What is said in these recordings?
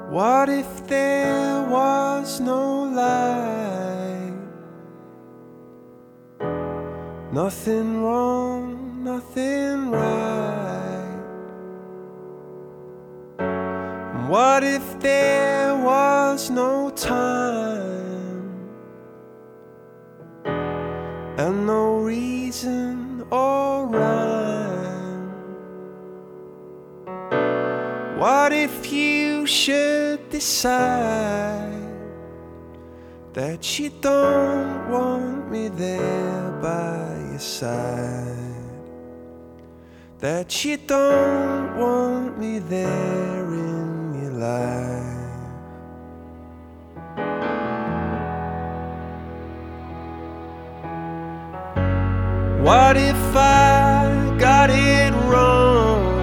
What if there was no light? Nothing wrong, nothing right. And what if there was no time and no reason or rhyme? What if you should decide that you don't want me there by your side, that you don't want me there in your life? What if I got it wrong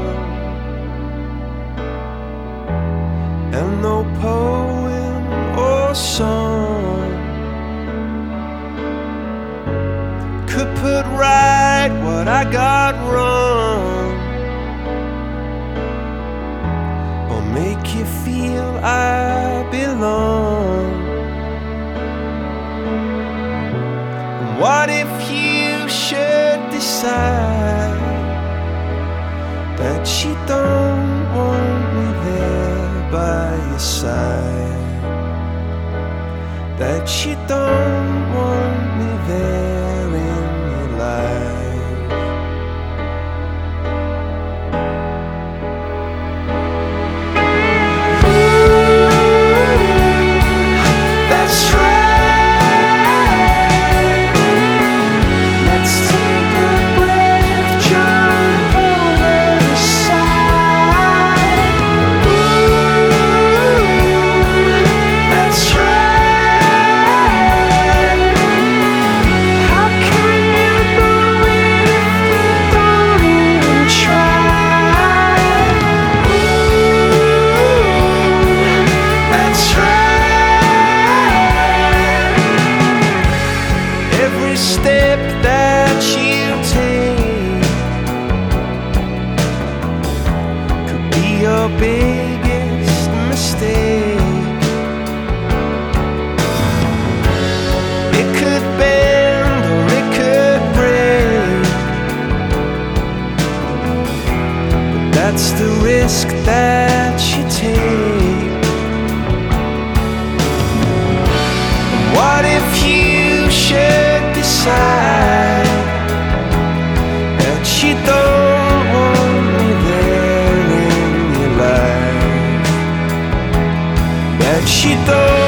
and no poem or song could put right what I got wrong, or make you feel I belong? And what if you should decide that you don't want me there by your side, that you don't want me there in your life? That's right. Let's take a breath, jump over the side. That's right. How can you do it if you don't even try? That's right. Every step that you take could be your biggest mistake. It could bend or it could break, but that's the risk that you take. What if you should decide that you don't want me there in your life, that you don't